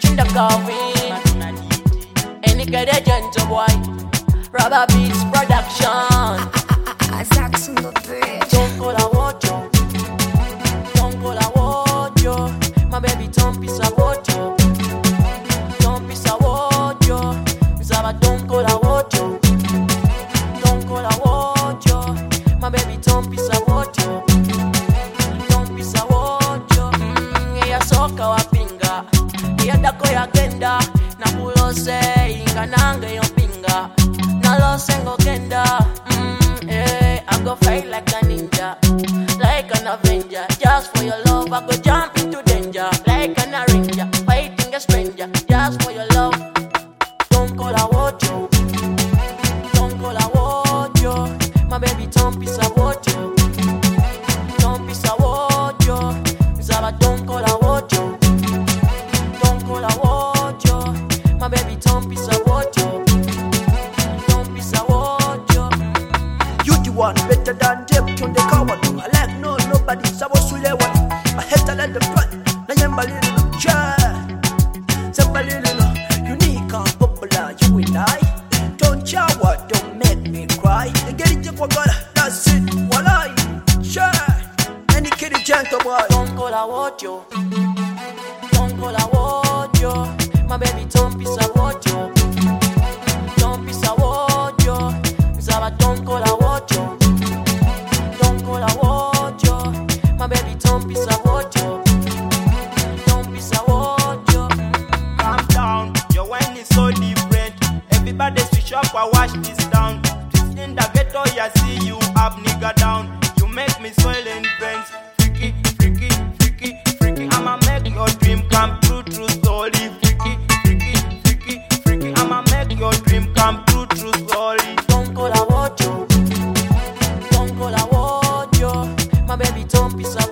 in the coffin. Any kind of gentle boy. Rubber Beats Production. Sax on the bridge. Don't call a water. Don't call a water. My baby don't piss a water. Don't piss a water. Zaba don't call a water. Don't call a water. My baby don't piss a water. Don't piss a water. Yeah, soka wapinga. Yeah, dako ya genda. Na kulose inga nange yopinga. Na lose ngo genda. I go fight like a ninja, like an avenger. Just for your love, I go jump into danger, like an arranger, fighting a stranger. Just for your love, don't call a water, don't call a water. My baby don't piss a water, don't piss a water. Zaba don't call a water, don't call a water. My baby don't piss a water, don't piss a water. One better than them on the cover. I like nobody. Sabosule one. I hate to let the front. Na yamba little child. Somebody little unique and popular. You and I. Don't shower, don't make me cry. And get it for God. That's it. While I share. Any kitty gentle boy. Don't call a water. Don't call a water. My baby don't piss a water. Don't piss a water. Zaba don't call a water. My baby don't piss a water. Don't piss a water. Calm down, your wine is so different. Everybody switch up or wash this down. Just in the ghetto, I see you up, nigga down. You make me swell in veins. Freaky, freaky, freaky, freaky. I'ma make your dream come true, true story. Freaky, freaky, freaky, freaky. I'ma make your dream come true, true story. Don't call a water. Don't call a water. My baby don't piss a